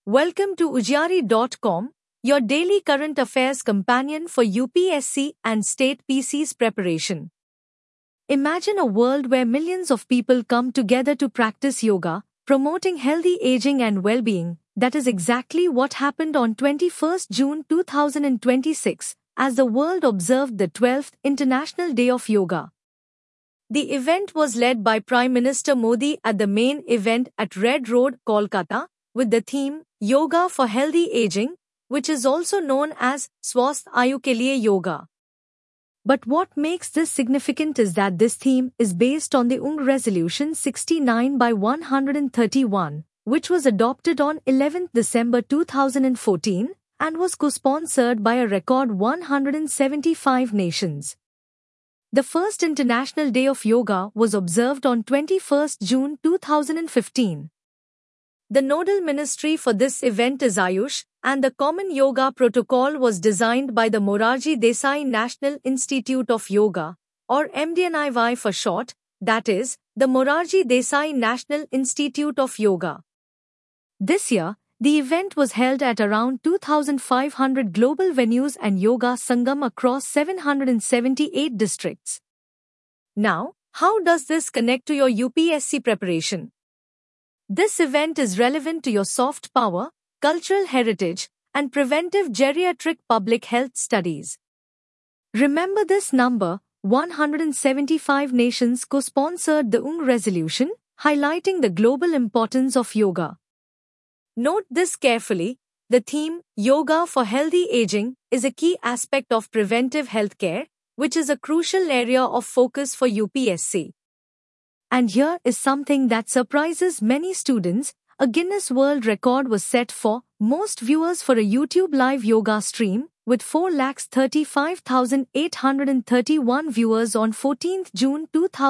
Welcome to Ujjari.com, your daily current affairs companion for UPSC and state PC's preparation. Imagine a world where millions of people come together to practice yoga, promoting healthy aging and well-being. That is exactly what happened on 21st June 2026 as the world observed the 12th International Day of Yoga. The event was led by Prime Minister Modi at the main event at Red Road, Kolkata, with the theme Yoga for Healthy Aging, which is also known as Swasth Ayu Ke Liye Yoga. But what makes this significant is that this theme is based on the UNG Resolution 69/131, which was adopted on 11 December 2014 and was co-sponsored by a record 175 nations. The first International Day of Yoga was observed on 21st June 2015. The nodal ministry for this event is Ayush, and the Common Yoga Protocol was designed by the Morarji Desai National Institute of Yoga, or MDNIY for short, that is, the Morarji Desai National Institute of Yoga. This year, the event was held at around 2,500 global venues and yoga sangam across 778 districts. Now, how does this connect to your UPSC preparation? This event is relevant to your soft power, cultural heritage, and preventive geriatric public health studies. Remember this number: 175 nations co-sponsored the UNG resolution, highlighting the global importance of yoga. Note this carefully: the theme, Yoga for Healthy Aging, is a key aspect of preventive healthcare, which is a crucial area of focus for UPSC. And here is something that surprises many students: a Guinness World Record was set for most viewers for a YouTube live yoga stream, with 435,831 viewers on 14th June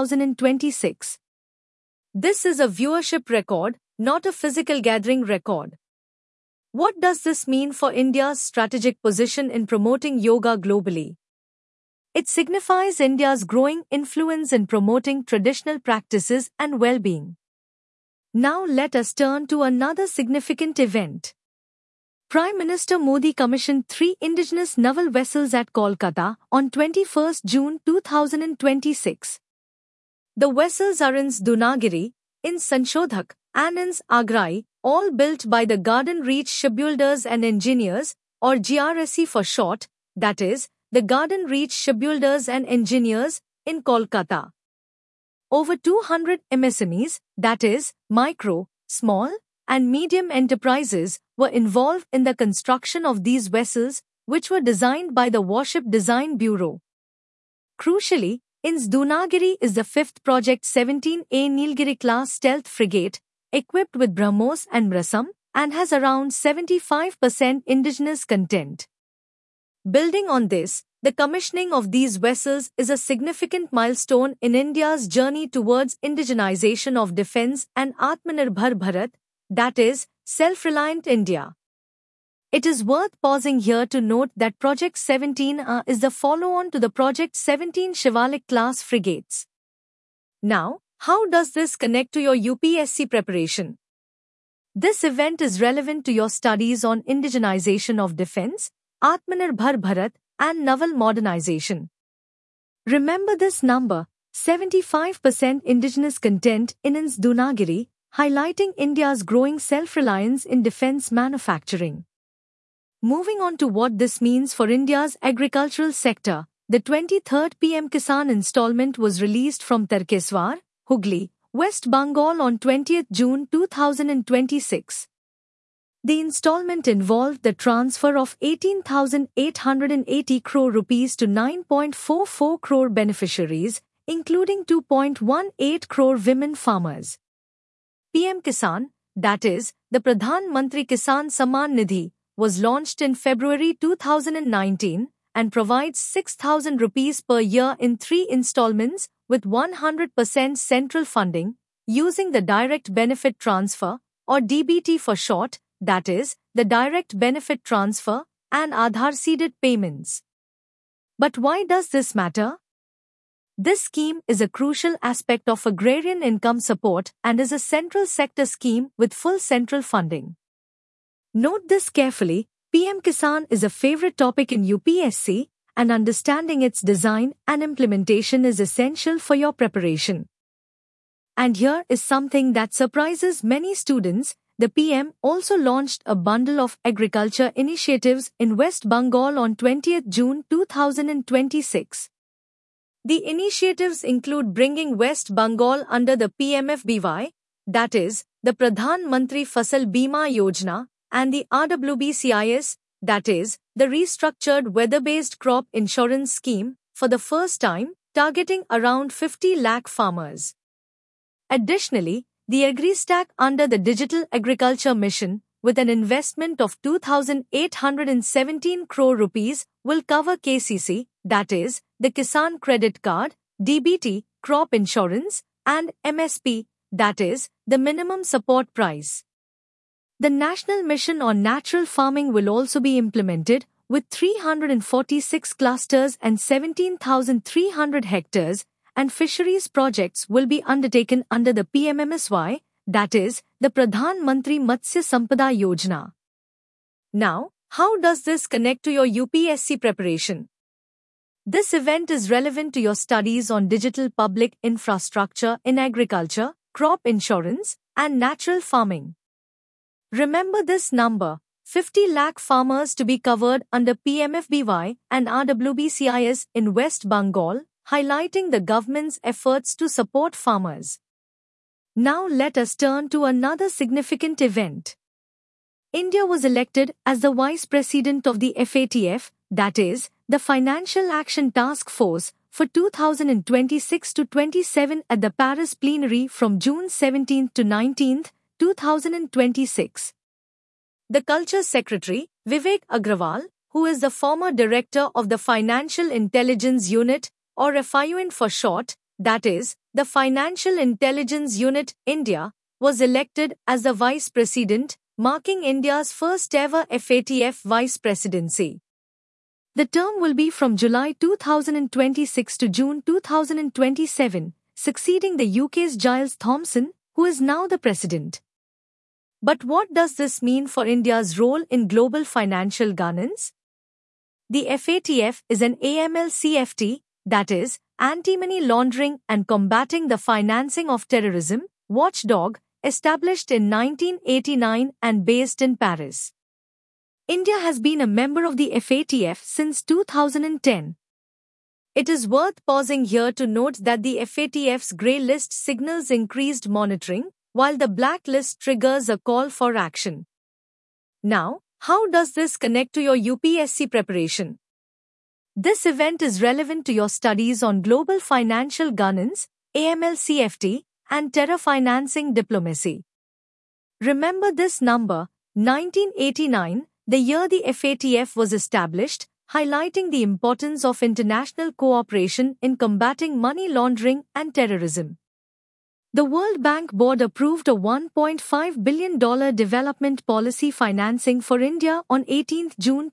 2026. This is a viewership record, not a physical gathering record. What does this mean for India's strategic position in promoting yoga globally? It signifies India's growing influence in promoting traditional practices and well-being. Now let us turn to another significant event. Prime Minister Modi commissioned 3 indigenous naval vessels at Kolkata on 21st June 2026. The vessels are INS Dunagiri, INS Sanshodhak, and INS Agrai, all built by the Garden Reach Shipbuilders and Engineers, or GRSE for short, that is, the Garden Reach Shipbuilders and Engineers, in Kolkata. Over 200 MSMEs, that is, micro, small, and medium enterprises, were involved in the construction of these vessels, which were designed by the Warship Design Bureau. Crucially, INS Dunagiri is the 5th Project 17A Nilgiri class stealth frigate, equipped with BrahMos and Mrasam, and has around 75% indigenous content. Building on this, the commissioning of these vessels is a significant milestone in India's journey towards indigenization of defense and Atmanirbhar Bharat, that is, self-reliant India. It is worth pausing here to note that Project 17A is the follow-on to the Project 17 Shivalik class frigates. Now, how does this connect to your UPSC preparation? This event is relevant to your studies on indigenization of defense, Atmanirbhar Bharat, and naval modernization. Remember this number: 75% indigenous content in INS Dunagiri, highlighting India's growing self-reliance in defense manufacturing. Moving on to what this means for India's agricultural sector, the 23rd PM Kisan installment was released from Tarkeswar, Hooghly, West Bengal on 20th June 2026. The installment involved the transfer of 18,880 crore rupees to 9.44 crore beneficiaries, including 2.18 crore women farmers. PM Kisan, that is, the Pradhan Mantri Kisan Samman Nidhi, was launched in February 2019 and provides 6,000 rupees per year in 3 installments with 100% central funding, using the Direct Benefit Transfer, or DBT for short, that is, the Direct Benefit Transfer, and Aadhaar-seeded payments. But why does this matter? This scheme is a crucial aspect of agrarian income support and is a central sector scheme with full central funding. Note this carefully. PM Kisan is a favorite topic in UPSC, and understanding its design and implementation is essential for your preparation. And here is something that surprises many students. The PM also launched a bundle of agriculture initiatives in West Bengal on 20th June 2026. The initiatives include bringing West Bengal under the PMFBY, that is, the Pradhan Mantri Fasal Bima Yojana, and the RWBCIS, that is, the restructured weather-based crop insurance scheme, for the first time, targeting around 50 lakh farmers. Additionally, the AgriStack under the Digital Agriculture Mission, with an investment of 2,817 crore rupees, will cover KCC, that is, the Kisan Credit Card, DBT, crop insurance, and MSP, that is, the minimum support price. The National Mission on Natural Farming will also be implemented, with 346 clusters and 17,300 hectares, and fisheries projects will be undertaken under the PMMSY, that is, the Pradhan Mantri Matsya Sampada Yojana. Now, how does this connect to your UPSC preparation? This event is relevant to your studies on digital public infrastructure in agriculture, crop insurance, and natural farming. Remember this number, 50 lakh farmers to be covered under PMFBY and RWBCIS in West Bengal, highlighting the government's efforts to support farmers. Now let us turn to another significant event. India was elected as the Vice President of the FATF, that is, the Financial Action Task Force, for 2026-27 at the Paris plenary from June 17 to 19, 2026. The Culture Secretary, Vivek Agrawal, who is the former director of the Financial Intelligence Unit, or FIUN for short, that is, the Financial Intelligence Unit, India, was elected as the Vice President, marking India's first ever FATF Vice Presidency. The term will be from July 2026 to June 2027, succeeding the UK's Giles Thompson, who is now the President. But what does this mean for India's role in global financial governance? The FATF is an AML-CFT, that is, anti-money laundering and combating the financing of terrorism, watchdog, established in 1989 and based in Paris. India has been a member of the FATF since 2010. It is worth pausing here to note that the FATF's grey list signals increased monitoring, while the blacklist triggers a call for action. Now, how does this connect to your UPSC preparation? This event is relevant to your studies on global financial governance, AML-CFT, and terror financing diplomacy. Remember this number, 1989, the year the FATF was established, highlighting the importance of international cooperation in combating money laundering and terrorism. The World Bank Board approved a $1.5 billion development policy financing for India on 18 June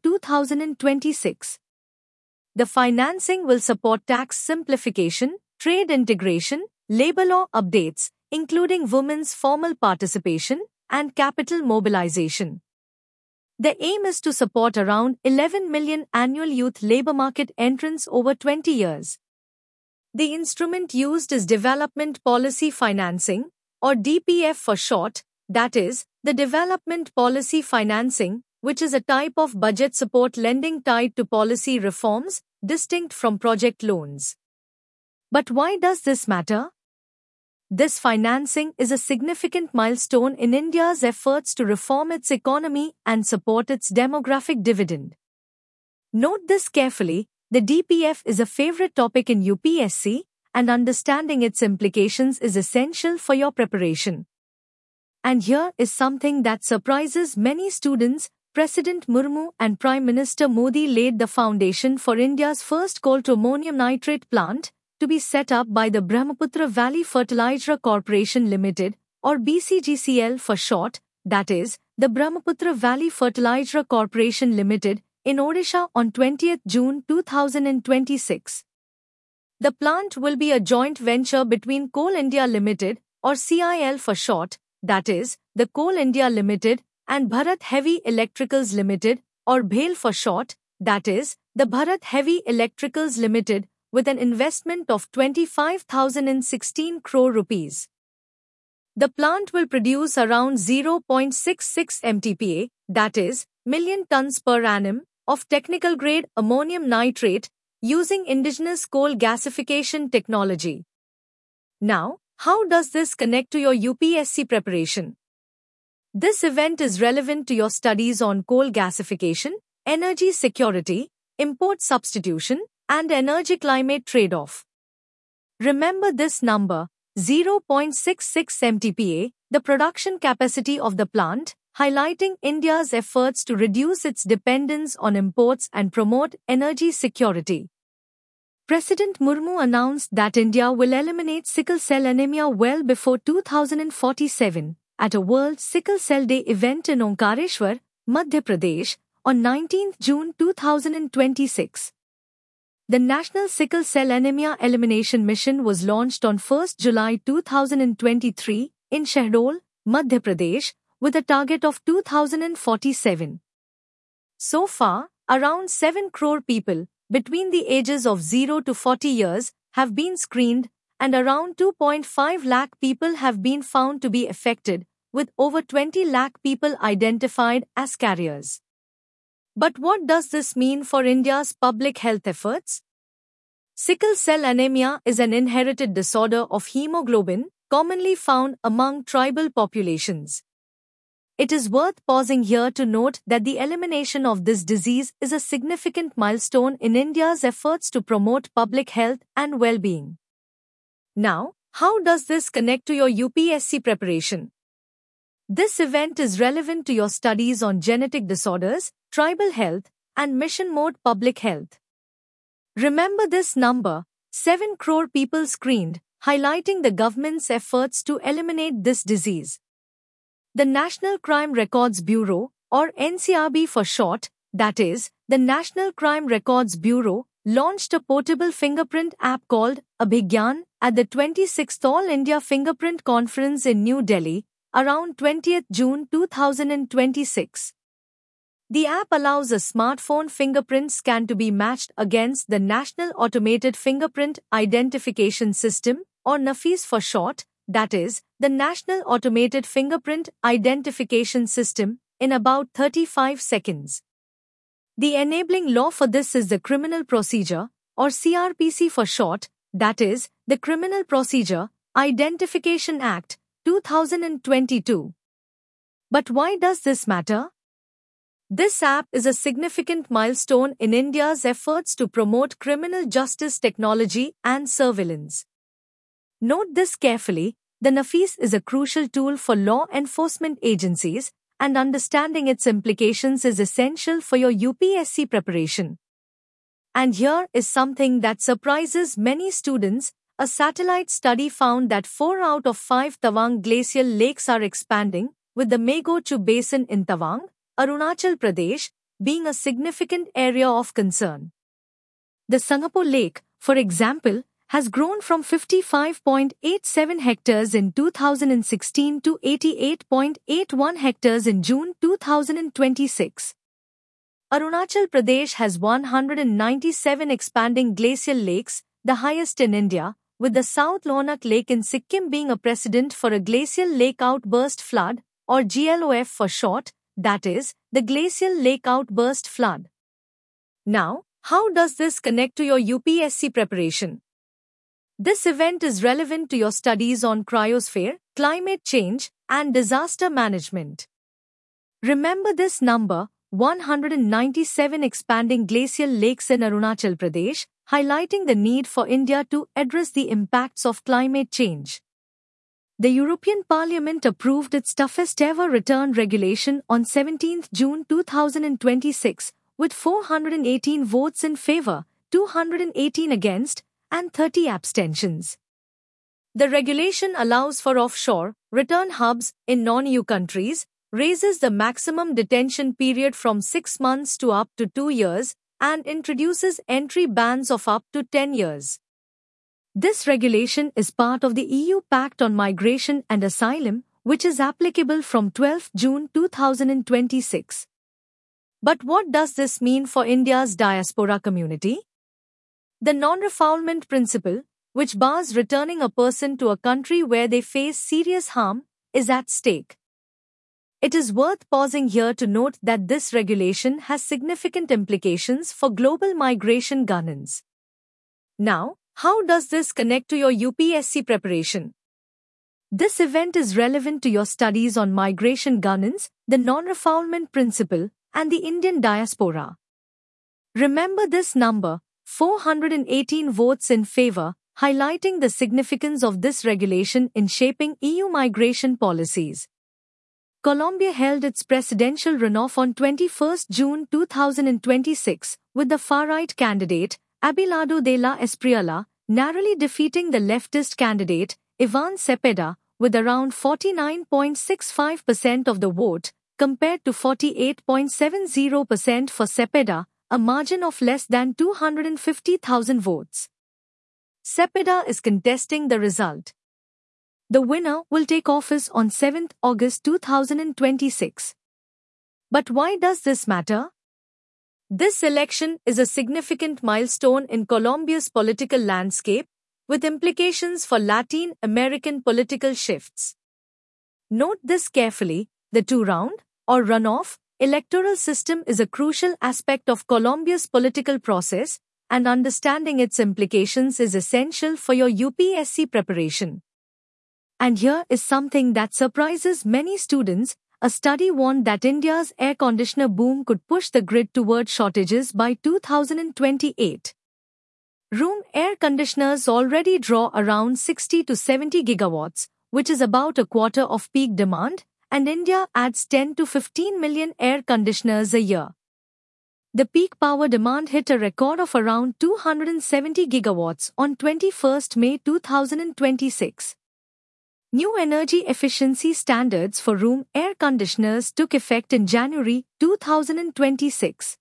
2026. The financing will support tax simplification, trade integration, labor law updates, including women's formal participation, and capital mobilization. The aim is to support around 11 million annual youth labor market entrants over 20 years. The instrument used is Development Policy Financing, or DPF for short, that is, the Development Policy Financing, which is a type of budget support lending tied to policy reforms, distinct from project loans. But why does this matter? This financing is a significant milestone in India's efforts to reform its economy and support its demographic dividend. Note this carefully, the DPF is a favorite topic in UPSC, and understanding its implications is essential for your preparation. And here is something that surprises many students. President Murmu and Prime Minister Modi laid the foundation for India's first coal-to-ammonium nitrate plant, to be set up by the Brahmaputra Valley Fertilizer Corporation Limited, or BCGCL for short, that is, the Brahmaputra Valley Fertilizer Corporation Limited, in Odisha on 20th June 2026. The plant will be a joint venture between Coal India Limited, or CIL for short, that is, the Coal India Limited, and Bharat Heavy Electricals Limited, or BHEL for short, that is, the Bharat Heavy Electricals Limited, with an investment of 25,016 crore rupees. The plant will produce around 0.66 MTPA, that is, million tons per annum, of technical-grade ammonium nitrate using indigenous coal gasification technology. Now, how does this connect to your UPSC preparation? This event is relevant to your studies on coal gasification, energy security, import substitution, and energy-climate trade-off. Remember this number, 0.66 MTPA, the production capacity of the plant, highlighting India's efforts to reduce its dependence on imports and promote energy security. President Murmu announced that India will eliminate sickle cell anemia well before 2047 at a World Sickle Cell Day event in Omkareshwar, Madhya Pradesh, on 19 June 2026. The National Sickle Cell Anemia Elimination Mission was launched on 1 July 2023 in Shahdol, Madhya Pradesh, with a target of 2047. So far, around 7 crore people between the ages of 0 to 40 years have been screened, and around 2.5 lakh people have been found to be affected, with over 20 lakh people identified as carriers. But what does this mean for India's public health efforts? Sickle cell anemia is an inherited disorder of hemoglobin, commonly found among tribal populations. It is worth pausing here to note that the elimination of this disease is a significant milestone in India's efforts to promote public health and well-being. Now, how does this connect to your UPSC preparation? This event is relevant to your studies on genetic disorders, tribal health, and mission mode public health. Remember this number, 7 crore people screened, highlighting the government's efforts to eliminate this disease. The National Crime Records Bureau, or NCRB for short, that is, the National Crime Records Bureau, launched a portable fingerprint app called Abhigyan at the 26th All India Fingerprint Conference in New Delhi, around 20th June 2026. The app allows a smartphone fingerprint scan to be matched against the National Automated Fingerprint Identification System, or NAFIS for short, that is, the National Automated Fingerprint Identification System, in about 35 seconds. The enabling law for this is the Criminal Procedure, or CRPC for short, that is, the Criminal Procedure Identification Act, 2022. But why does this matter? This app is a significant milestone in India's efforts to promote criminal justice technology and surveillance. Note this carefully, the NAFIS is a crucial tool for law enforcement agencies, and understanding its implications is essential for your UPSC preparation. And here is something that surprises many students. A satellite study found that 4 out of 5 Tawang glacial lakes are expanding, with the Megochu Basin in Tawang, Arunachal Pradesh, being a significant area of concern. The Sangapo Lake, for example, has grown from 55.87 hectares in 2016 to 88.81 hectares in June 2026. Arunachal Pradesh has 197 expanding glacial lakes, the highest in India, with the South Lonak Lake in Sikkim being a precedent for a glacial lake outburst flood, or GLOF for short, that is, the Glacial Lake Outburst Flood. Now, how does this connect to your UPSC preparation? This event is relevant to your studies on cryosphere, climate change, and disaster management. Remember this number, 197 expanding glacial lakes in Arunachal Pradesh, highlighting the need for India to address the impacts of climate change. The European Parliament approved its toughest ever return regulation on 17 June 2026, with 418 votes in favour, 218 against, and 30 abstentions. The regulation allows for offshore return hubs in non-EU countries, raises the maximum detention period from 6 months to up to 2 years, and introduces entry bans of up to 10 years. This regulation is part of the EU Pact on Migration and Asylum, which is applicable from 12 June 2026. But what does this mean for India's diaspora community? The non-refoulement principle, which bars returning a person to a country where they face serious harm, is at stake. It is worth pausing here to note that this regulation has significant implications for global migration governance. Now, how does this connect to your UPSC preparation? This event is relevant to your studies on migration governance, the non-refoulement principle, and the Indian diaspora. Remember this number, 418 votes in favor, highlighting the significance of this regulation in shaping EU migration policies. Colombia held its presidential runoff on 21 June 2026, with the far-right candidate, Abelardo de la Espriella, narrowly defeating the leftist candidate, Ivan Cepeda, with around 49.65% of the vote, compared to 48.70% for Cepeda, a margin of less than 250,000 votes. Cepeda is contesting the result. The winner will take office on 7 August 2026. But why does this matter? This election is a significant milestone in Colombia's political landscape, with implications for Latin American political shifts. Note this carefully, the two-round, or runoff, electoral system is a crucial aspect of Colombia's political process, and understanding its implications is essential for your UPSC preparation. And here is something that surprises many students. A study warned that India's air conditioner boom could push the grid toward shortages by 2028. Room air conditioners already draw around 60 to 70 gigawatts, which is about a quarter of peak demand, and India adds 10 to 15 million air conditioners a year. The peak power demand hit a record of around 270 gigawatts on 21 May 2026. New energy efficiency standards for room air conditioners took effect in January 2026.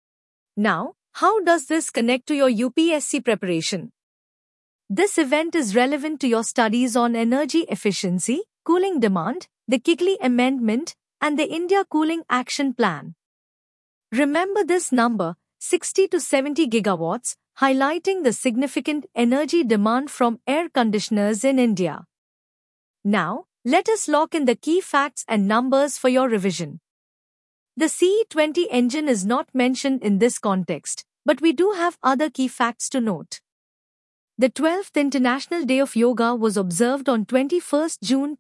Now, how does this connect to your UPSC preparation? This event is relevant to your studies on energy efficiency, cooling demand, the Kigali Amendment, and the India Cooling Action Plan. Remember this number, 60 to 70 gigawatts, highlighting the significant energy demand from air conditioners in India. Now, let us lock in the key facts and numbers for your revision. The CE20 engine is not mentioned in this context, but we do have other key facts to note. The 12th International Day of Yoga was observed on 21 June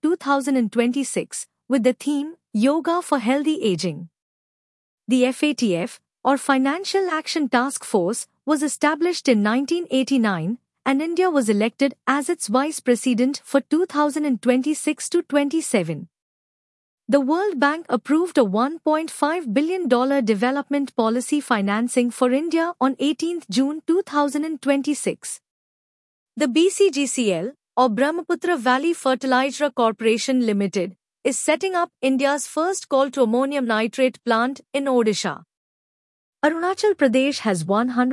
2026, with the theme, Yoga for Healthy Aging. The FATF, or Financial Action Task Force, was established in 1989, and India was elected as its vice president for 2026 to 27. The World Bank approved a $1.5 billion development policy financing for India on 18 June 2026. The BCGCL, or Brahmaputra Valley Fertilizer Corporation Limited, is setting up India's first coal-to-ammonium nitrate plant in Odisha. Arunachal Pradesh has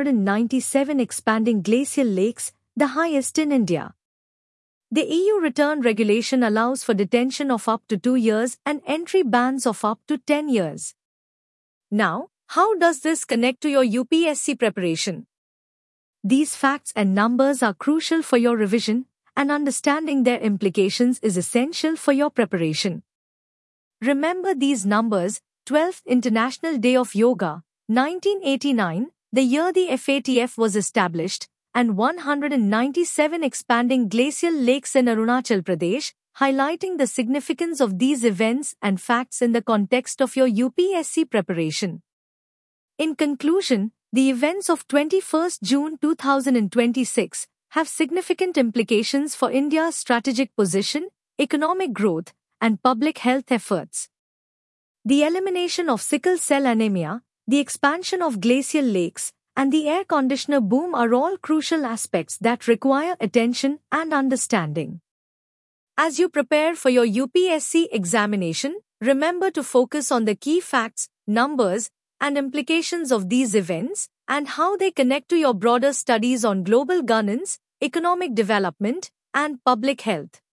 197 expanding glacial lakes, the highest in India. The EU return regulation allows for detention of up to 2 years and entry bans of up to 10 years. Now, how does this connect to your UPSC preparation? These facts and numbers are crucial for your revision, and understanding their implications is essential for your preparation. Remember these numbers: 12th International Day of Yoga, 1989, the year the FATF was established, and 197 expanding glacial lakes in Arunachal Pradesh, highlighting the significance of these events and facts in the context of your UPSC preparation. In conclusion, the events of 21 June 2026 have significant implications for India's strategic position, economic growth, and public health efforts. The elimination of sickle cell anemia, the expansion of glacial lakes, and the air conditioner boom are all crucial aspects that require attention and understanding. As you prepare for your UPSC examination, remember to focus on the key facts, numbers, and implications of these events, and how they connect to your broader studies on global governance, economic development, and public health.